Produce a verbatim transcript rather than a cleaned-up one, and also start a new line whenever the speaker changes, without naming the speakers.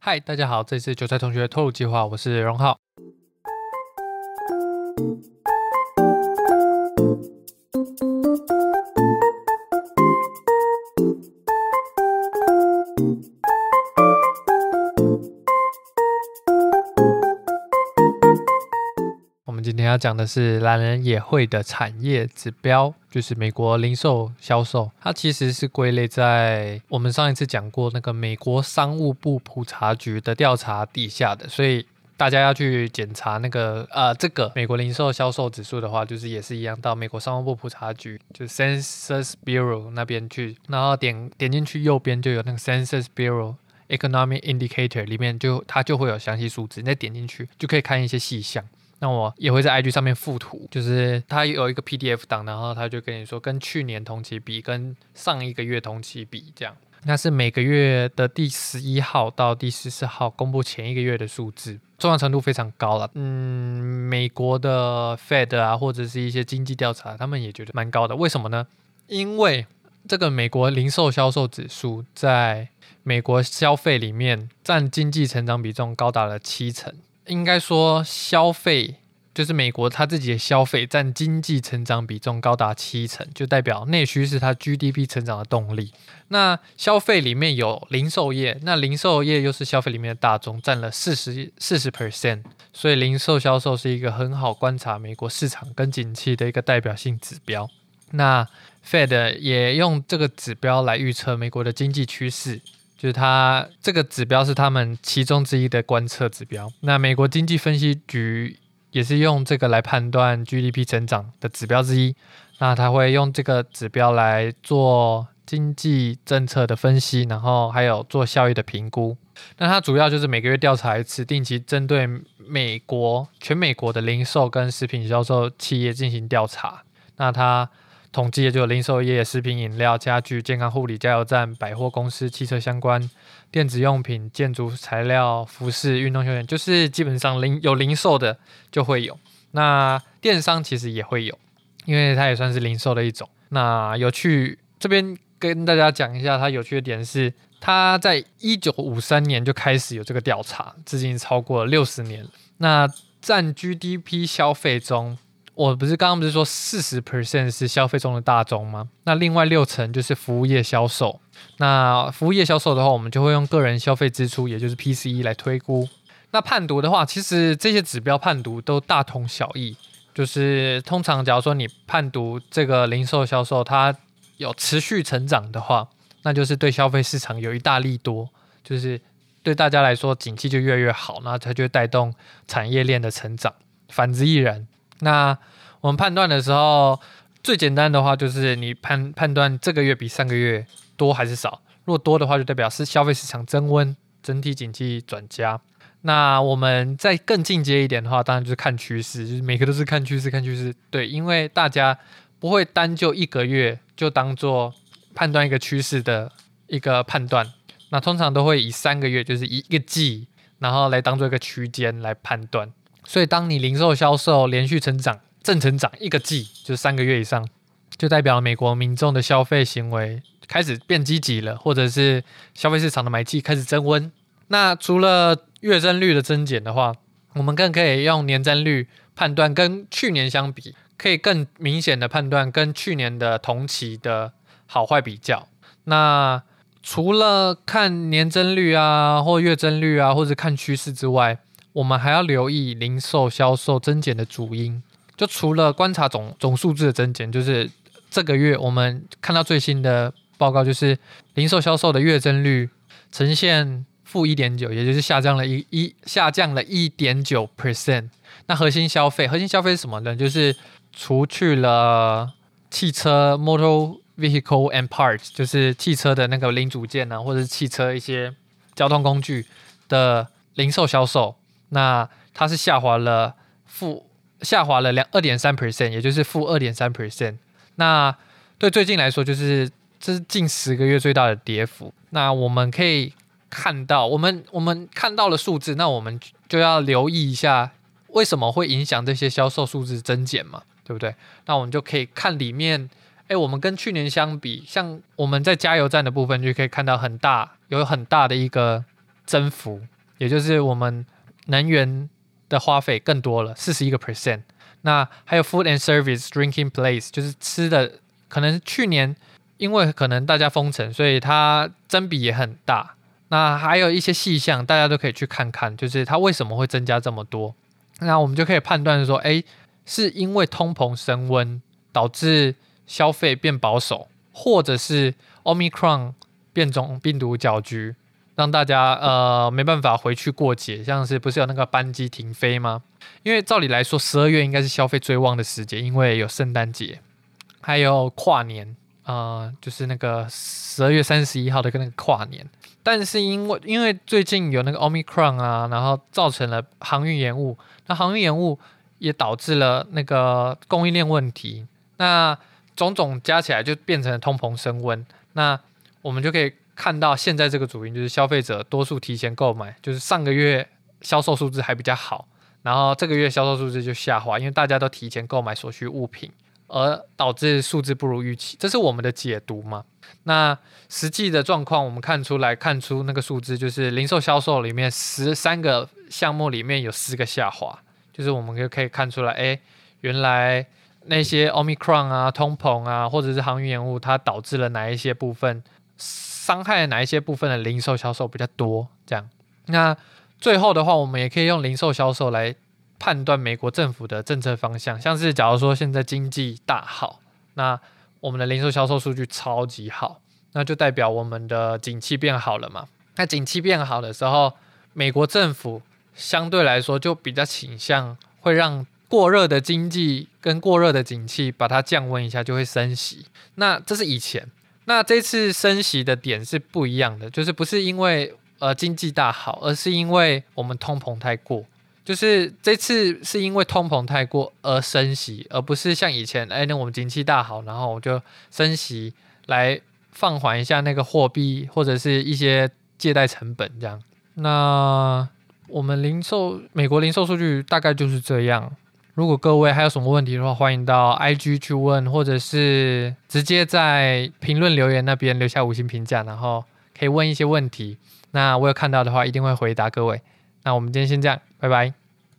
嗨，大家好，这里是韭菜同学透露计划，我是荣浩。我们今天要讲的是懒人也会的产业指标，就是美国零售销售。它其实是归类在我们上一次讲过那个美国商务部普查局的调查底下的，所以大家要去检查那个呃这个美国零售销售指数的话，就是也是一样到美国商务部普查局，就是 Census Bureau 那边去，然后点点进去右边就有那个 Census Bureau Economic Indicator 里面就它就会有详细数字，你再点进去就可以看一些细项。那我也会在 I G 上面附图，就是它有一个 P D F 档，然后它就跟你说跟去年同期比，跟上一个月同期比这样。那是每个月的第十一号到第十四号公布前一个月的数字，重要程度非常高了。嗯，美国的 Fed 啊，或者是一些经济调查，他们也觉得蛮高的。为什么呢？因为这个美国零售销售指数在美国消费里面占经济成长比重高达了七成。应该说消费就是美国它自己的消费占经济成长比重高达七成，就代表内需是它 G D P 成长的动力。那消费里面有零售业，那零售业又是消费里面的大宗，占了 百分之四十， 所以零售销售是一个很好观察美国市场跟景气的一个代表性指标。那 Fed 也用这个指标来预测美国的经济趋势，就是它这个指标是他们其中之一的观测指标。那美国经济分析局也是用这个来判断 G D P 成长的指标之一。那他会用这个指标来做经济政策的分析，然后还有做效益的评估。那它主要就是每个月调查一次，定期针对美国全美国的零售跟食品销售企业进行调查。那它统计的就有零售业、食品饮料、家具、健康护理、加油站、百货公司、汽车相关、电子用品、建筑材料、服饰、运动休闲，就是基本上零有零售的就会有。那电商其实也会有，因为它也算是零售的一种。那有趣，这边跟大家讲一下，它有趣的点是，它在一九五三年就开始有这个调查，至今超过了六十年了。那占 G D P 消费中，我不是刚刚不是说 百分之四十 是消费中的大宗吗？那另外六成就是服务业销售。那服务业销售的话，我们就会用个人消费支出，也就是 P C E 来推估。那判读的话，其实这些指标判读都大同小异，就是通常假如说你判读这个零售销售它有持续成长的话，那就是对消费市场有一大利多，就是对大家来说景气就越来越好，那它就会带动产业链的成长，反之亦然。那我们判断的时候，最简单的话就是你 判, 判断这个月比上个月多还是少。如果多的话，就代表是消费市场增温，整体景气转佳。那我们再更进阶一点的话，当然就是看趋势，就是每个都是看趋势，看趋势。对，因为大家不会单就一个月就当做判断一个趋势的一个判断，那通常都会以三个月，就是一个季，然后来当做一个区间来判断。所以当你零售销售连续成长正成长一个季，就是三个月以上，就代表美国民众的消费行为开始变积极了，或者是消费市场的买气开始增温。那除了月增率的增减的话，我们更可以用年增率判断，跟去年相比可以更明显的判断跟去年的同期的好坏比较。那除了看年增率啊或月增率啊或者看趋势之外，我们还要留意零售销售增减的主因。就除了观察 总, 总数字的增减，就是这个月我们看到最新的报告，就是零售销售的月增率呈现负 一点九， 也就是下降了一一下降了 百分之一点九。 那核心消费核心消费是什么呢？就是除去了汽车 motor vehicle and parts， 就是汽车的那个零组件啊，或者是汽车一些交通工具的零售销售，那它是下滑了负下滑了 二点三 也就是负 二点三。 那对最近来说，就是这是近十个月最大的跌幅。那我们可以看到我们我们看到了数字，那我们就要留意一下为什么会影响这些销售数字增减嘛，对不对？那我们就可以看里面，哎，我们跟去年相比，像我们在加油站的部分就可以看到很大有很大的一个增幅。 也就是我们能源的花费更多了 百分之四十一。那还有 food and service drinking place， 就是吃的，可能去年因为可能大家封城，所以它增比也很大。那还有一些细项大家都可以去看看，就是它为什么会增加这么多。那我们就可以判断说，哎，是因为通膨升温导致消费变保守，或者是 Omicron 变种病毒搅局，让大家呃没办法回去过节，像是不是有那个班机停飞吗？因为照理来说，十二月应该是消费最旺的时节，因为有圣诞节，还有跨年，呃，就是那个十二月三十一号的跟那个跨年。但是因为因为最近有那个 Omicron 啊，然后造成了航运延误，那航运延误也导致了那个供应链问题，那种种加起来就变成了通膨升温。那我们就可以看到现在这个主因就是消费者多数提前购买，就是上个月销售数字还比较好，然后这个月销售数字就下滑，因为大家都提前购买所需物品，而导致数字不如预期，这是我们的解读嘛。那实际的状况我们看出来，看出那个数字就是零售销售里面十三个项目里面有四个下滑，就是我们就可以看出来，哎，原来那些 Omicron 啊、通膨啊，或者是航运延误，它导致了哪一些部分，伤害了哪一些部分的零售销售比较多，这样。那最后的话，我们也可以用零售销售来判断美国政府的政策方向，像是假如说现在经济大好，那我们的零售销售数据超级好，那就代表我们的景气变好了嘛。那景气变好的时候，美国政府相对来说就比较倾向会让过热的经济跟过热的景气把它降温一下，就会升息。那这是以前，那这次升息的点是不一样的，就是不是因为呃经济大好，而是因为我们通膨太过。就是这次是因为通膨太过而升息，而不是像以前，哎，那我们景气大好，然后我就升息来放缓一下那个货币或者是一些借贷成本这样。那我们零售美国零售数据大概就是这样。如果各位还有什么问题的话，欢迎到 I G 去问，或者是直接在评论留言那边留下五星评价，然后可以问一些问题。那我有看到的话，一定会回答各位。那我们今天先这样，拜拜。